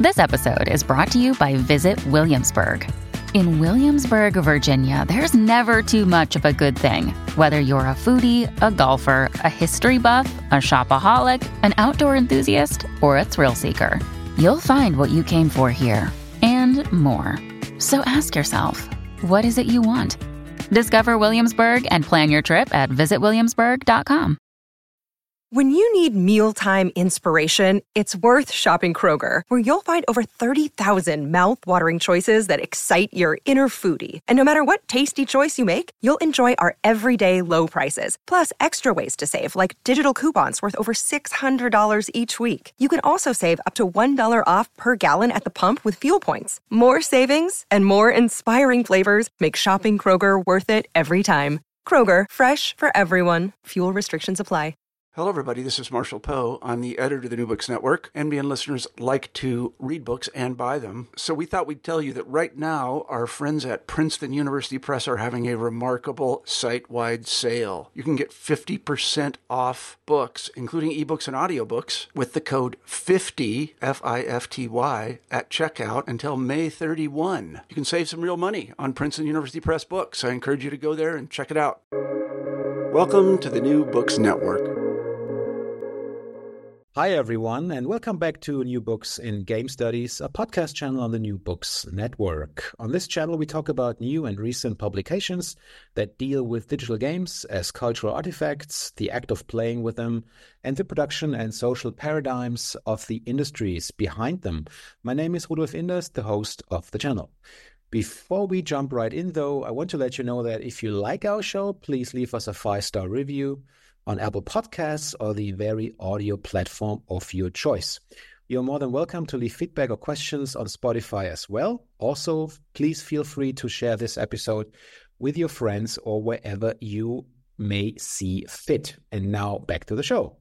This episode is brought to you by Visit Williamsburg. In Williamsburg, Virginia, there's never too much of a good thing. Whether you're a foodie, a golfer, a history buff, a shopaholic, an outdoor enthusiast, or a thrill seeker, you'll find what you came for here and more. So ask yourself, what is it you want? Discover Williamsburg and plan your trip at visitwilliamsburg.com. When you need mealtime inspiration, it's worth shopping Kroger, where you'll find over 30,000 mouth-watering choices that excite your inner foodie. And no matter what tasty choice you make, you'll enjoy our everyday low prices, plus extra ways to save, like digital coupons worth over $600 each week. You can also save up to $1 off per gallon at the pump with fuel points. More savings and more inspiring flavors make shopping Kroger worth it every time. Kroger, fresh for everyone. Fuel restrictions apply. Hello, everybody. This is Marshall Poe. I'm the editor of the New Books Network. NBN listeners like to read books and buy them. So we thought we'd tell you that right now, our friends at Princeton University Press are having a remarkable site-wide sale. You can get 50% off books, including ebooks and audiobooks, with the code 50, F-I-F-T-Y, at checkout until May 31. You can save some real money on Princeton University Press books. I encourage you to go there and check it out. Welcome to the New Books Network. Hi, everyone, and welcome back to New Books in Game Studies, a podcast channel on the New Books Network. On this channel, we talk about new and recent publications that deal with digital games as cultural artifacts, the act of playing with them, and the production and social paradigms of the industries behind them. My name is Rudolf Inders, the host of the channel. Before we jump right in, though, I want to let you know that if you like our show, please leave us a 5-star review on Apple Podcasts or the very audio platform of your choice. You're more than welcome to leave feedback or questions on Spotify as well. Also, please feel free to share this episode with your friends or wherever you may see fit. And now back to the show.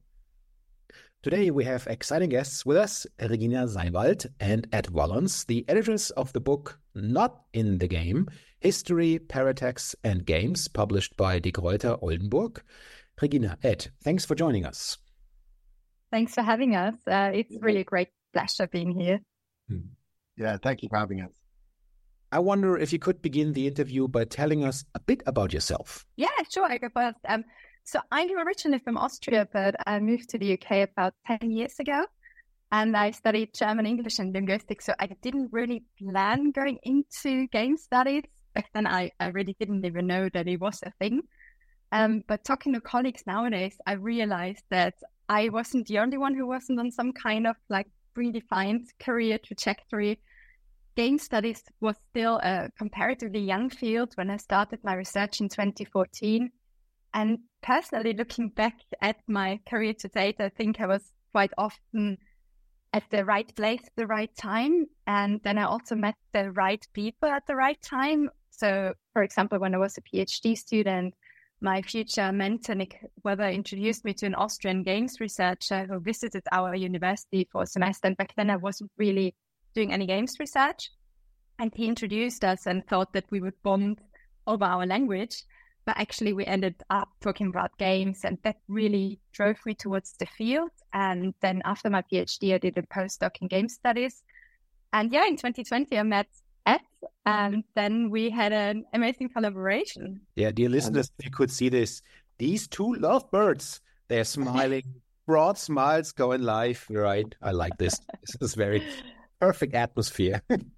Today we have exciting guests with us, Regina Seiwald and Ed Wallens, the editors of the book Not in the Game, History, Paratext and Games, published by De Gruyter Oldenburg. Regina, Ed, thanks for joining us. Thanks for having us. It's really a great pleasure being here. Yeah, thank you for having us. I wonder if you could begin the interview by telling us a bit about yourself. Yeah, sure. I go first. So I'm originally from Austria, but I moved to the UK about 10 years ago. And I studied German, English, and linguistics. So I didn't really plan going into game studies. Back then, I really didn't even know that it was a thing. But talking to colleagues nowadays, I realized that I wasn't the only one who wasn't on some kind of like predefined career trajectory. Game studies was still a comparatively young field when I started my research in 2014. And personally, looking back at my career to date, I think I was quite often at the right place at the right time. And then I also met the right people at the right time. So, for example, when I was a PhD student, my future mentor, Nick Weber, introduced me to an Austrian games researcher who visited our university for a semester. And back then I wasn't really doing any games research. And he introduced us and thought that we would bond over our language. But actually we ended up talking about games, and that really drove me towards the field. And then after my PhD, I did a postdoc in game studies. And yeah, in 2020, I met Ed, and then we had an amazing collaboration. Yeah, dear listeners, if you could see this, these two lovebirds, they're smiling, broad smiles going live, right? I like this. This is very perfect atmosphere.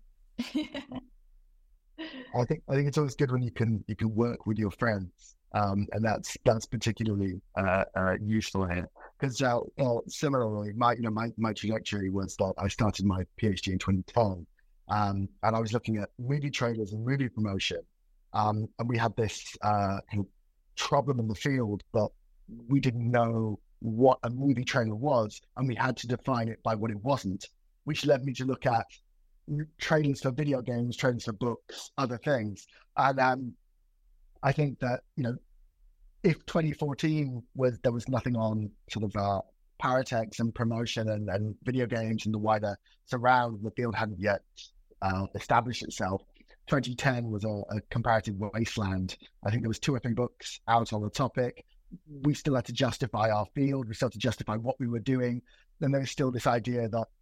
I think it's always good when you can work with your friends, and that's particularly useful here. Because similarly, my trajectory was that I started my PhD in 2010. And I was looking at movie trailers and movie promotion. And we had this problem in the field that we didn't know what a movie trailer was, and we had to define it by what it wasn't, which led me to look at trailers for video games, trailers for books, other things. And I think that, if 2014 there was nothing on sort of Paratext and promotion and video games and the wider surround, the field hadn't yet established itself. 2010 was a comparative wasteland. I think there was 2 or 3 books out on the topic. We still had to justify our field. We still had to justify what we were doing. Then there was still this idea that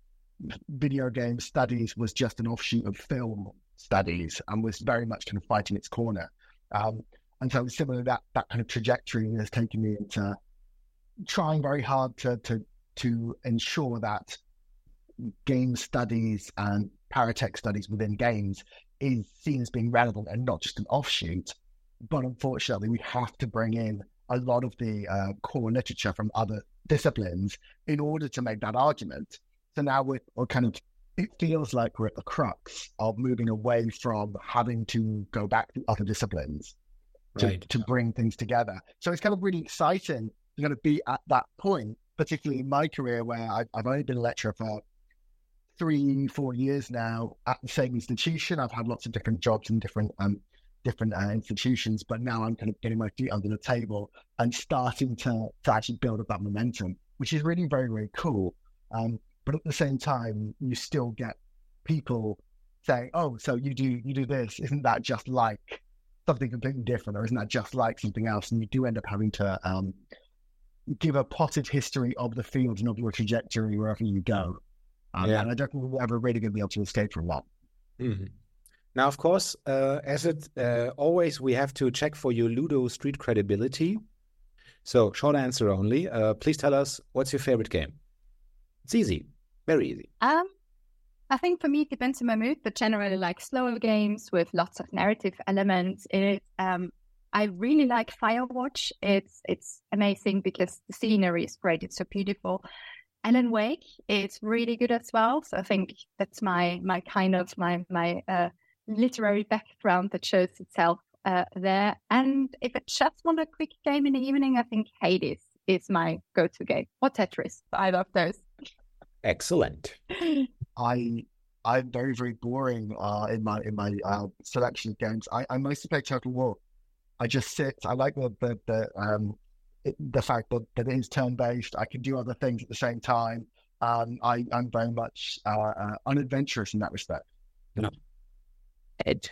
video game studies was just an offshoot of film studies and was very much kind of fighting its corner. And so similarly, that kind of trajectory has taken me into trying very hard to ensure that game studies and paratech studies within games is seen as being relevant and not just an offshoot. But unfortunately, we have to bring in a lot of the core literature from other disciplines in order to make that argument. So now it feels like we're at the crux of moving away from having to go back to other disciplines to bring things together. So it's kind of really exciting to kind of be at that point, particularly in my career where I've only been a lecturer for 3-4 years now at the same institution. I've had lots of different jobs in different institutions, but now I'm kind of getting my feet under the table and starting to actually build up that momentum, which is really very, very cool. But at the same time, you still get people saying, "Oh, so you do this? Isn't that just like something completely different, or isn't that just like something else?" And you do end up having to give a potted history of the field and of your trajectory wherever you go. And I don't think we're ever really going to be able to escape from that. Mm-hmm. Now, of course, as it always, we have to check for your Ludo Street credibility. So, short answer only. Please tell us, what's your favorite game? It's easy, very easy. I think for me, it depends on my mood, but generally like slower games with lots of narrative elements in it. I really like Firewatch. It's amazing because the scenery is great. It's so beautiful. Alan Wake is really good as well. So I think that's my literary background that shows itself there. And if I just want a quick game in the evening, I think Hades is my go-to game, or Tetris. I love those. Excellent. I'm very, very boring in my selection of games. I mostly play Total War. I just sit. I like the fact that it is turn-based. I can do other things at the same time. I'm very much unadventurous in that respect. No. Ed.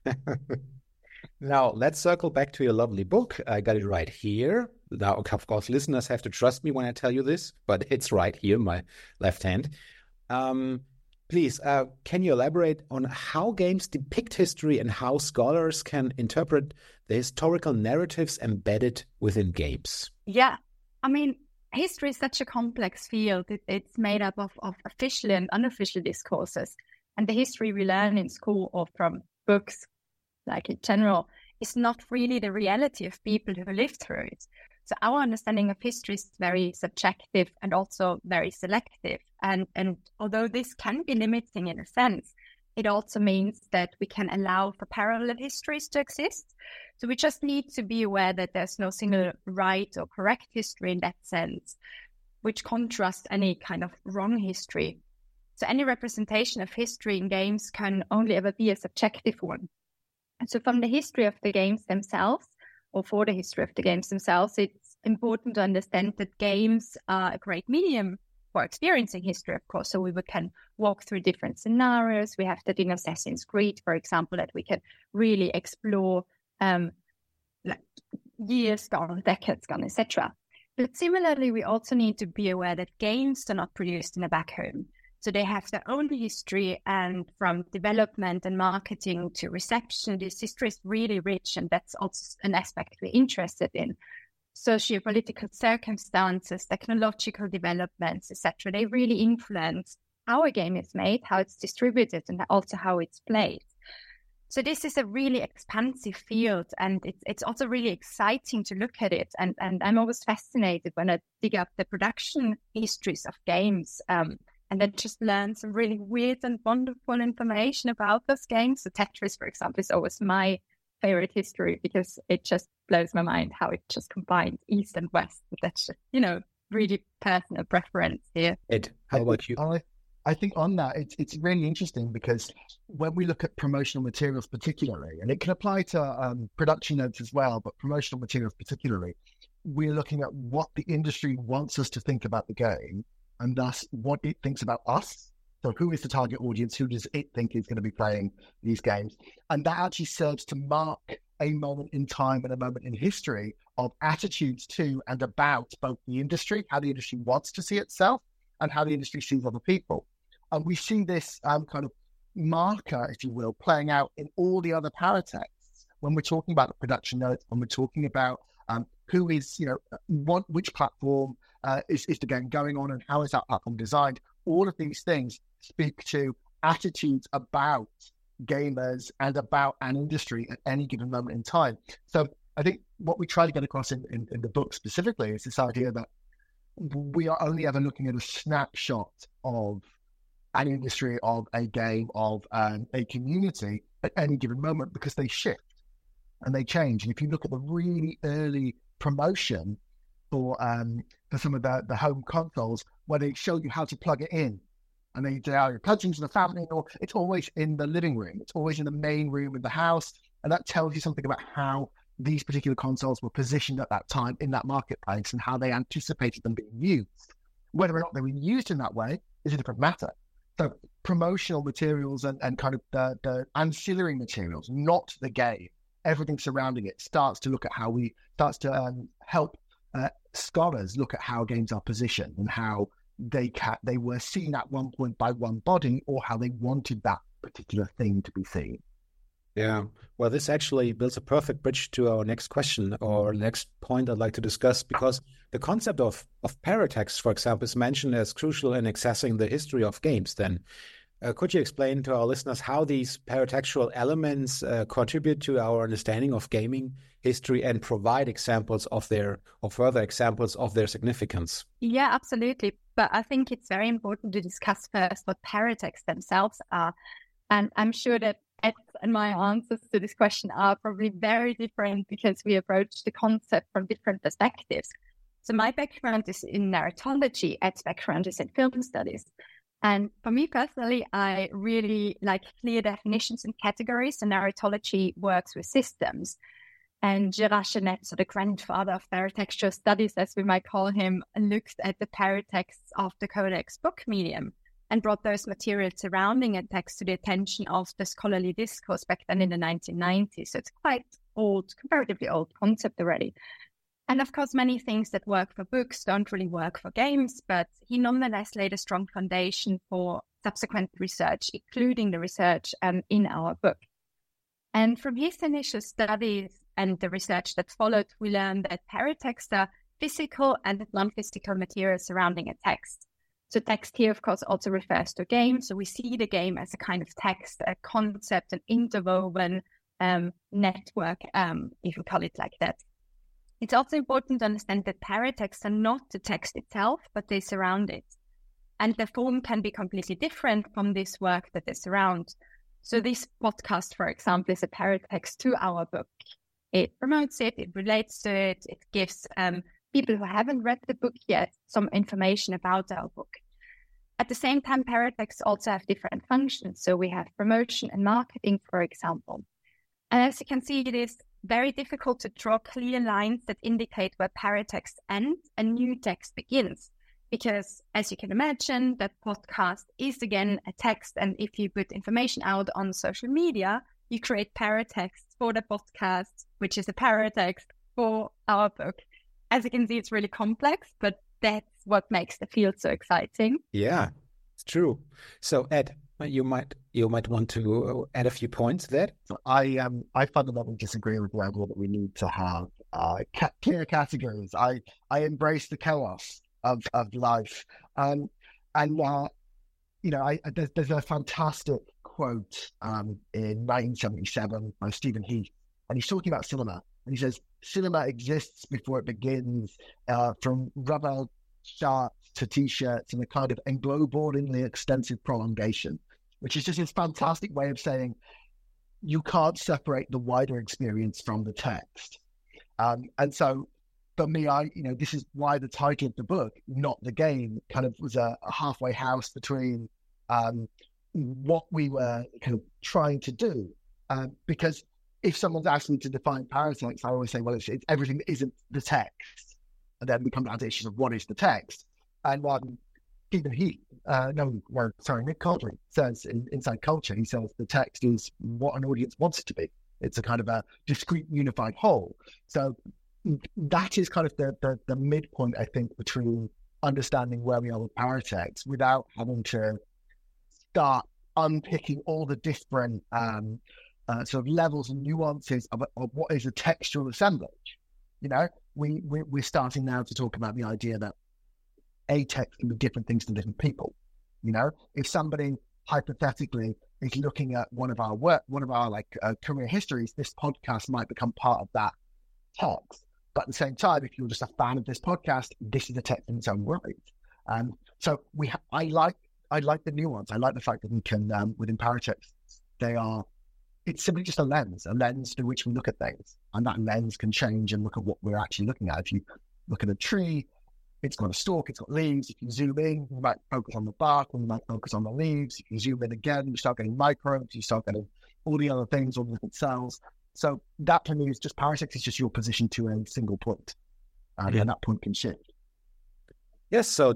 Now, let's circle back to your lovely book. I got it right here. Now, of course, listeners have to trust me when I tell you this, but it's right here, my left hand. Please, can you elaborate on how games depict history and how scholars can interpret the historical narratives embedded within games? Yeah, I mean, history is such a complex field. It's made up of official and unofficial discourses. And the history we learn in school or from books, like in general, is not really the reality of people who live through it. So our understanding of history is very subjective and also very selective. And although this can be limiting in a sense, it also means that we can allow for parallel histories to exist. So we just need to be aware that there's no single right or correct history in that sense, which contrasts any kind of wrong history. So any representation of history in games can only ever be a subjective one. And so from the history of the games themselves, or for the history of the games themselves, it's important to understand that games are a great medium for experiencing history, of course. So we can walk through different scenarios. We have that in Assassin's Creed, for example, that we can really explore years gone, decades gone, etc. But similarly, we also need to be aware that games are not produced in a vacuum. So they have their own history, and from development and marketing to reception, this history is really rich, and that's also an aspect we're interested in. Socio-political circumstances, technological developments, etc. They really influence how a game is made, how it's distributed, and also how it's played. So this is a really expansive field, and it's also really exciting to look at it. And I'm always fascinated when I dig up the production histories of games, and then just learn some really weird and wonderful information about those games. So Tetris, for example, is always my favorite history because it just blows my mind how it just combines East and West. That's just, really personal preference here. Ed, how about you? I think on that, it's really interesting because when we look at promotional materials particularly, and it can apply to production notes as well, but promotional materials particularly, we're looking at what the industry wants us to think about the game, and thus what it thinks about us. So who is the target audience? Who does it think is going to be playing these games? And that actually serves to mark a moment in time and a moment in history of attitudes to and about both the industry, how the industry wants to see itself, and how the industry sees other people. And we see this kind of marker, if you will, playing out in all the other paratexts when we're talking about the production notes, when we're talking about who is, which platform is the game going on and how is that platform designed. All of these things speak to attitudes about gamers and about an industry at any given moment in time. So I think what we try to get across in the book specifically is this idea that we are only ever looking at a snapshot of an industry, of a game, of a community at any given moment, because they shift and they change. And if you look at the really early promotion for some of the home consoles, where they show you how to plug it in, and they are plugged into the family, or it's always in the living room, it's always in the main room of the house, and that tells you something about how these particular consoles were positioned at that time in that marketplace and how they anticipated them being used. Whether or not they were used in that way is a different matter. So promotional materials and kind of the ancillary materials, not the game, everything surrounding it starts to help scholars look at how games are positioned and how they were seen at one point by one body, or how they wanted that particular thing to be seen. Yeah, well, this actually builds a perfect bridge to our next question or next point I'd like to discuss, because the concept of paratext, for example, is mentioned as crucial in accessing the history of games. Then, could you explain to our listeners how these paratextual elements contribute to our understanding of gaming history and provide examples of further examples of their significance? Yeah, absolutely. But I think it's very important to discuss first what paratexts themselves are. And I'm sure that Ed and my answers to this question are probably very different because we approach the concept from different perspectives. So my background is in narratology, Ed's background is in film studies. And for me personally, I really like clear definitions and categories. And narratology works with systems. And Gérard Genette, so the grandfather of paratextual studies, as we might call him, looked at the paratexts of the codex book medium and brought those materials surrounding a text to the attention of the scholarly discourse back then in the 1990s. So it's quite old, comparatively old concept already. And of course, many things that work for books don't really work for games, but he nonetheless laid a strong foundation for subsequent research, including the research in our book. And from his initial studies and the research that followed, we learned that paratexts are physical and non-physical materials surrounding a text. So text here, of course, also refers to a game. So we see the game as a kind of text, a concept, an interwoven network, if you call it like that. It's also important to understand that paratexts are not the text itself, but they surround it. And the form can be completely different from this work that they surround. So this podcast, for example, is a paratext to our book. It promotes it, it relates to it, it gives people who haven't read the book yet some information about our book. At the same time, paratexts also have different functions. So we have promotion and marketing, for example. And as you can see, it is very difficult to draw clear lines that indicate where paratext ends and new text begins. Because as you can imagine, that podcast is again a text. And if you put information out on social media, you create paratexts for the podcast, which is a paratext for our book. As you can see, it's really complex, but that's what makes the field so exciting. Yeah, it's true. So Ed, you might want to add a few points there. So I fundamentally disagree with the idea that we need to have clear categories. I embrace the chaos of life, there's a fantastic quote in 1977 by Stephen Heath, and he's talking about cinema, and he says cinema exists before it begins, from rubber charts to t-shirts and a kind of englobingly extensive prolongation, which is just this fantastic way of saying you can't separate the wider experience from the text. And so for me, this is why the title of the book, Not the Game, kind of was a halfway house between what we were kind of trying to do. Because if someone's asked me to define paratext, I always say, well, it's everything that isn't the text. And then we come down to issues of what is the text. And Nick Caldry says in Inside Culture, he says the text is what an audience wants it to be. It's a kind of a discrete, unified whole. So that is kind of the midpoint, I think, between understanding where we are with paratext without having to start unpicking all the different sort of levels and nuances of what is a textual assemblage. You know, we're starting now to talk about the idea that a text can be different things to different people. You know, if somebody hypothetically is looking at one of our career histories, this podcast might become part of that text. But at the same time, if you're just a fan of this podcast, this is a text in its own right. So I like the nuance. I like the fact that we can, within paratexts, it's simply just a lens through which we look at things. And that lens can change and look at what we're actually looking at. If you look at a tree, it's got a stalk, it's got leaves. If you zoom in, you might focus on the bark, or you might focus on the leaves. If you zoom in again, you start getting microbes, you start getting all the other things, all the different cells. So that to me is just paratext is just your position to a single point. And that point can shift. Yes, so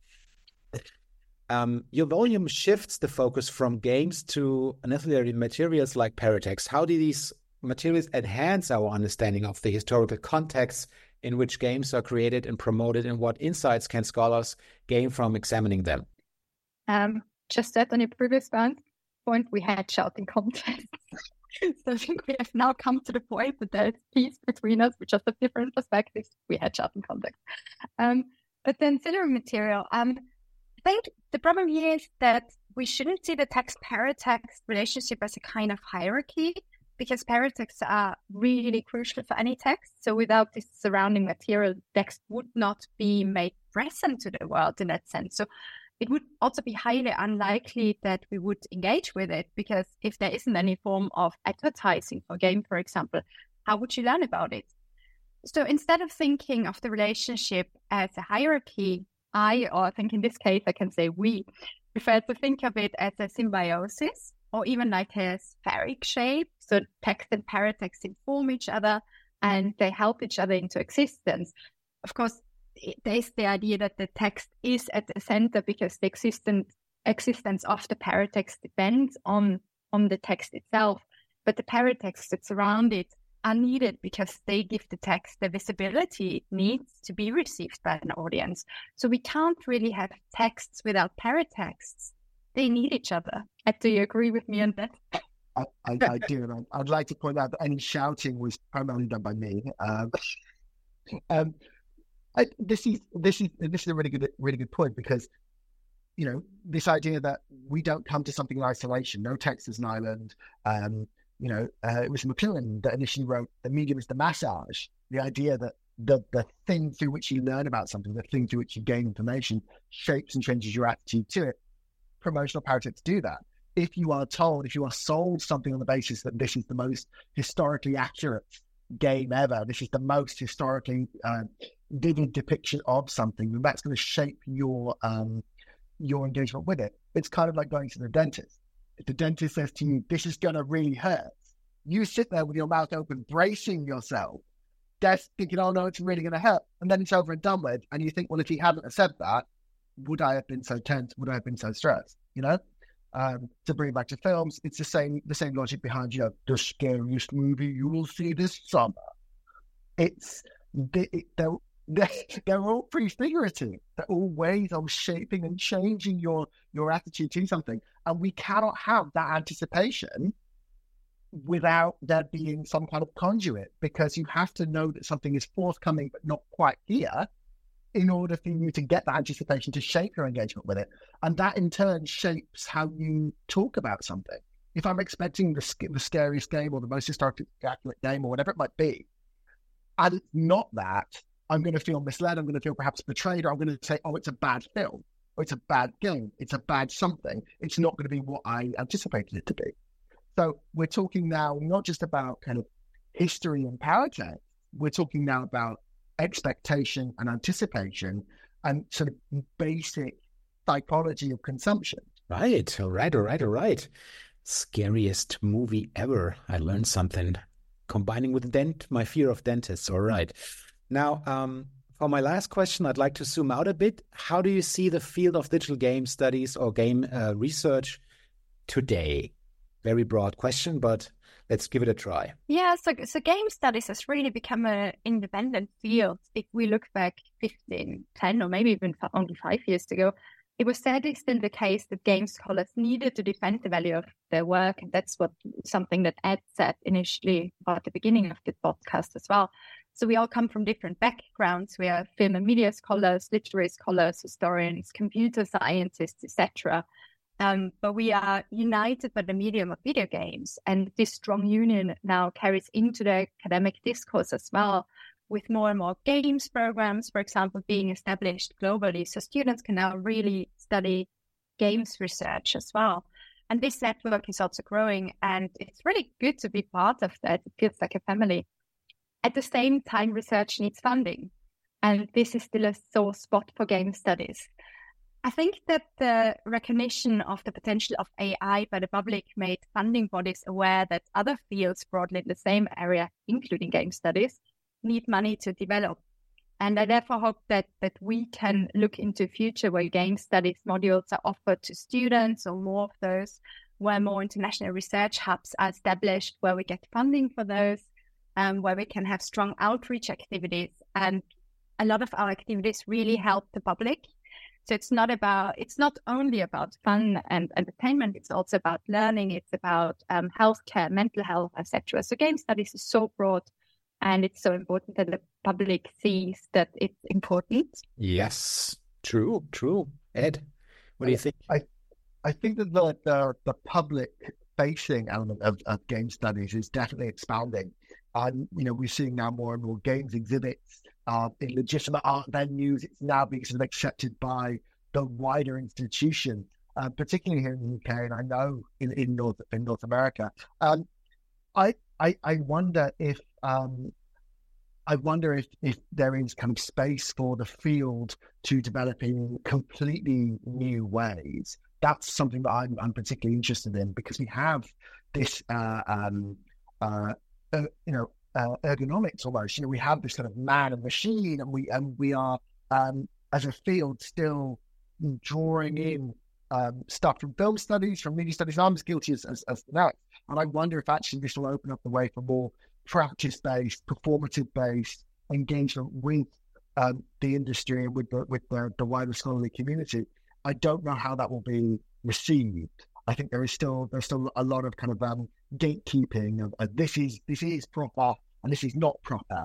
your volume shifts the focus from games to ancillary materials like paratext. How do these materials enhance our understanding of the historical context in which games are created and promoted, and what insights can scholars gain from examining them? Just that on your previous point, we had shouting contests. So I think we have now come to the point that there's peace between us, we just have different perspectives. We had shouting context. But the ancillary material, I think the problem here is that we shouldn't see the text-paratext relationship as a kind of hierarchy, because paratexts are really crucial for any text. So without this surrounding material, text would not be made present to the world in that sense. So it would also be highly unlikely that we would engage with it, because if there isn't any form of advertising for a game, for example, how would you learn about it? So instead of thinking of the relationship as a hierarchy, I think in this case, I can say we prefer to think of it as a symbiosis, or even like a spheric shape. So text and paratext inform each other and they help each other into existence. Of course, there's the idea that the text is at the center because the existence of the paratext depends on the text itself. But the paratexts that surround it are needed because they give the text the visibility it needs to be received by an audience. So we can't really have texts without paratexts. They need each other. Do you agree with me on that? I do. And I'd like to point out that any shouting was primarily done by me. This is a really good point, because you know, this idea that we don't come to something in isolation. No text is an island. It was McLuhan that initially wrote "The medium is the massage." The idea that the thing through which you learn about something, the thing through which you gain information, shapes and changes your attitude to it. Promotional paratexts do that. If you are sold something on the basis that this is the most historically accurate game ever, this is the most historically vivid depiction of something, then that's going to shape your engagement with it. It's kind of like going to the dentist. If the dentist says to you, "This is going to really hurt," you sit there with your mouth open, bracing yourself, thinking, "Oh no, it's really going to hurt," and then it's over and done with, and you think, well, if he hadn't said that, would I have been so tense? Would I have been so stressed? You know, to bring it back to films, it's the same logic behind, you know, the scariest movie you will see this summer. They're all prefigurative. They're all ways of shaping and changing your attitude to something, and we cannot have that anticipation without there being some kind of conduit, because you have to know that something is forthcoming but not quite here, in order for you to get that anticipation to shape your engagement with it. And that in turn shapes how you talk about something. If I'm expecting the scariest game or the most historically accurate game or whatever it might be, and it's not that, I'm going to feel misled, I'm going to feel perhaps betrayed, or I'm going to say, "Oh, it's a bad film, or it's a bad game, it's a bad something. It's not going to be what I anticipated it to be." So we're talking now not just about kind of history and paratext, we're talking now about expectation and anticipation and sort of basic psychology of consumption. Right. All right. Scariest movie ever. I learned something. Combining with my fear of dentists. All right. Now, for my last question, I'd like to zoom out a bit. How do you see the field of digital game studies or game research today? Very broad question, but let's give it a try. Yeah, so game studies has really become an independent field. If we look back 15, 10, or maybe even only 5 years ago, it was sadly still the case that game scholars needed to defend the value of their work. And that's something that Ed said initially about the beginning of the podcast as well. So we all come from different backgrounds. We are film and media scholars, literary scholars, historians, computer scientists, etc. But we are united by the medium of video games. And this strong union now carries into the academic discourse as well, with more and more games programs, for example, being established globally. So students can now really study games research as well. And this network is also growing, and it's really good to be part of that. It feels like a family. At the same time, research needs funding, and this is still a sore spot for game studies. I think that the recognition of the potential of AI by the public made funding bodies aware that other fields broadly in the same area, including game studies, need money to develop. And I therefore hope that we can look into a future where game studies modules are offered to students, or more of those, where more international research hubs are established, where we get funding for those, where we can have strong outreach activities. And a lot of our activities really help the public. So it's not only about fun and entertainment, it's also about learning, it's about healthcare, mental health, etc. So game studies is so broad. And it's so important that the public sees that it's important. Yes, true. Ed, what do you think? I think that the public-facing element of game studies is definitely expanding. We're seeing now more and more games exhibits in legitimate art venues. It's now being sort of accepted by the wider institution, particularly here in the UK, and I know in North America. I wonder if there is kind of space for the field to develop in completely new ways. That's something that I'm particularly interested in, because we have this ergonomics almost. We have this kind of man and machine, and we are as a field still drawing in stuff from film studies, from media studies. I'm as guilty as that. And I wonder if actually this will open up the way for more practice-based, performative-based engagement with the industry and with the wider scholarly community. I don't know how that will be received. I think there's still a lot of kind of gatekeeping of this is proper and this is not proper.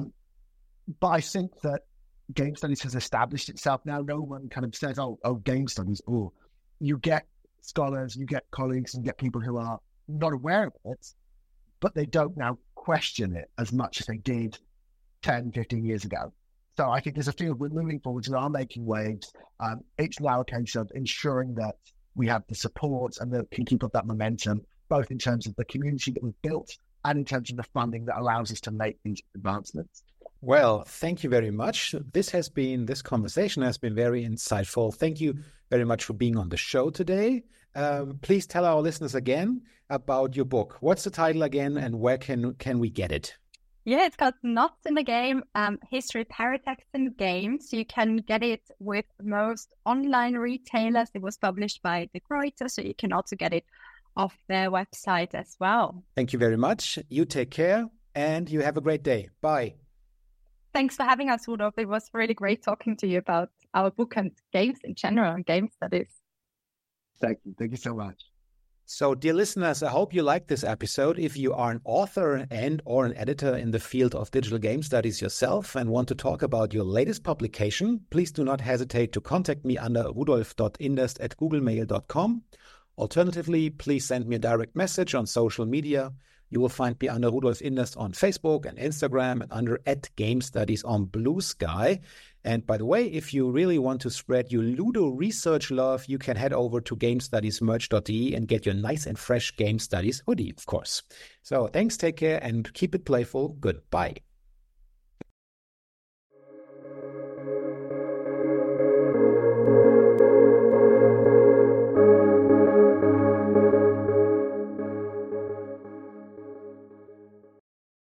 But I think that game studies has established itself now. No one kind of says, oh, game studies. Oh, you get scholars, you get colleagues, and get people who are not aware of it, but they don't now question it as much as they did 10, 15 years ago. So I think there's a field we're moving forward, we are making waves. It's now a case of ensuring that we have the support and that can keep up that momentum, both in terms of the community that we've built and in terms of the funding that allows us to make these advancements. Well, thank you very much. This conversation has been very insightful. Thank you very much for being on the show today. Please tell our listeners again about your book. What's the title again, and where can we get it? Yeah, it's called Knots in the Game, History, Paratext and Games. You can get it with most online retailers. It was published by De Gruyter, so you can also get it off their website as well. Thank you very much. You take care, and you have a great day. Bye. Thanks for having us, Rudolf. It was really great talking to you about our book and games in general and game studies. Thank you. Thank you so much. So, dear listeners, I hope you liked this episode. If you are an author or an editor in the field of digital game studies yourself and want to talk about your latest publication, please do not hesitate to contact me under rudolf.inderst@googlemail.com. Alternatively, please send me a direct message on social media. You will find me under Rudolf Inderst on Facebook and Instagram, and under @GameStudies on Blue Sky. And by the way, if you really want to spread your Ludo research love, you can head over to GameStudiesMerch.de and get your nice and fresh Game Studies hoodie, of course. So thanks, take care, and keep it playful. Goodbye.